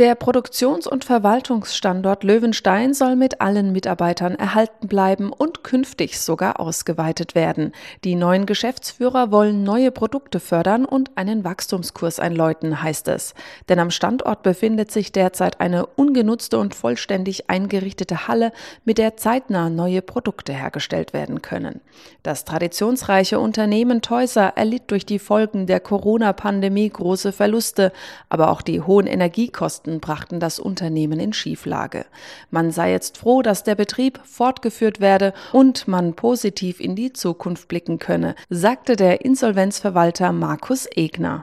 Der Produktions- und Verwaltungsstandort Löwenstein soll mit allen Mitarbeitern erhalten bleiben und künftig sogar ausgeweitet werden. Die neuen Geschäftsführer wollen neue Produkte fördern und einen Wachstumskurs einläuten, heißt es. Denn am Standort befindet sich derzeit eine ungenutzte und vollständig eingerichtete Halle, mit der zeitnah neue Produkte hergestellt werden können. Das traditionsreiche Unternehmen Teuser erlitt durch die Folgen der Corona-Pandemie große Verluste, aber auch die hohen Energiekosten brachten das Unternehmen in Schieflage. Man sei jetzt froh, dass der Betrieb fortgeführt werde und man positiv in die Zukunft blicken könne, sagte der Insolvenzverwalter Markus Egner.